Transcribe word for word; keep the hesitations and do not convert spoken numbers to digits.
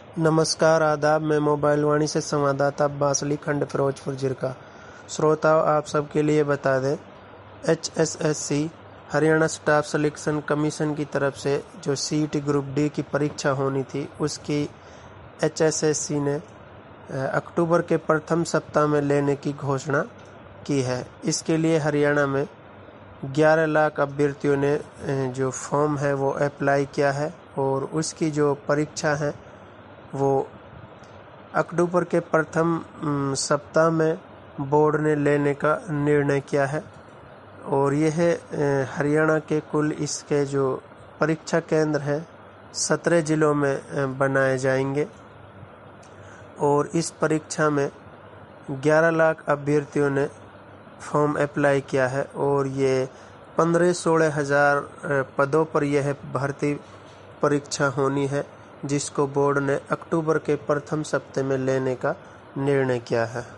नमस्कार, आदाब। मैं मोबाइल वाणी से संवाददाता बासली खंड फिरोजपुर जिरका। श्रोताओं, आप सबके लिए बता दें, H S S C Haryana staff selection commission की तरफ से जो C E T group D की परीक्षा होनी थी, उसकी एच एस एस सी ने अक्टूबर के प्रथम सप्ताह में लेने की घोषणा की है। इसके लिए हरियाणा में ग्यारह लाख अभ्यर्थियों ने जो फॉर्म है वो अप्लाई किया है और उसकी जो परीक्षा है वो अक्टूबर के प्रथम सप्ताह में बोर्ड ने लेने का निर्णय किया है। और यह हरियाणा के कुल इसके जो परीक्षा केंद्र है सत्रह जिलों में बनाए जाएंगे और इस परीक्षा में ग्यारह लाख अभ्यर्थियों ने फॉर्म अप्लाई किया है और ये पंद्रह सोलह हजार पदों पर यह भर्ती परीक्षा होनी है, जिसको बोर्ड ने अक्टूबर के प्रथम सप्ताह में लेने का निर्णय किया है।